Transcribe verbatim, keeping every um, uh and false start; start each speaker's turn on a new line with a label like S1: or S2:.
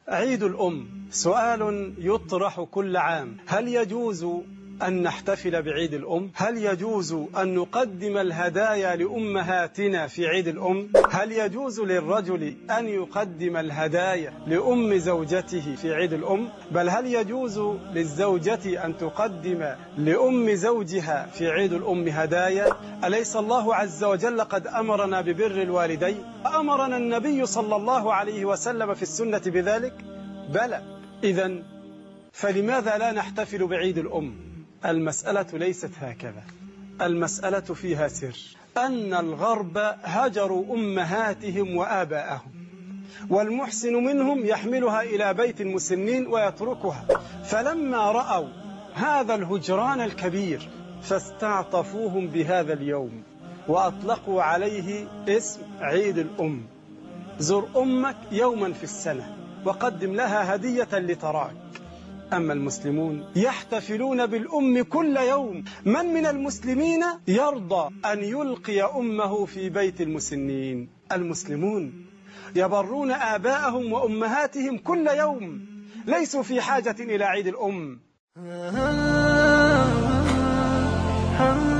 S1: عيد الأم سؤال يطرح كل عام. هل يجوز أن نحتفل بعيد الأم؟ هل يجوز أن نقدم الهدايا لأمهاتنا في عيد الأم؟ هل يجوز للرجل أن يقدم الهدايا لأم زوجته في عيد الأم؟ بل هل يجوز للزوجة أن تقدم لأم زوجها في عيد الأم هدايا؟ أليس الله عز وجل قد أمرنا ببر الوالدين؟ أمرنا النبي صلى الله عليه وسلم في السنة بذلك؟ بلى. إذن فلماذا لا نحتفل بعيد الأم؟ المسألة ليست هكذا، المسألة فيها سر. أن الغرب هجروا أمهاتهم وآباءهم، والمحسن منهم يحملها إلى بيت المسنين ويتركها. فلما رأوا هذا الهجران الكبير فاستعطفوهم بهذا اليوم وأطلقوا عليه اسم عيد الأم. زر أمك يوما في السنة وقدم لها هدية لتراك. أما المسلمون يحتفلون بالأم كل يوم. من من المسلمين يرضى أن يلقي أمه في بيت المسنين؟ المسلمون يبرون آباءهم وأمهاتهم كل يوم، ليسوا في حاجة إلى عيد الأم.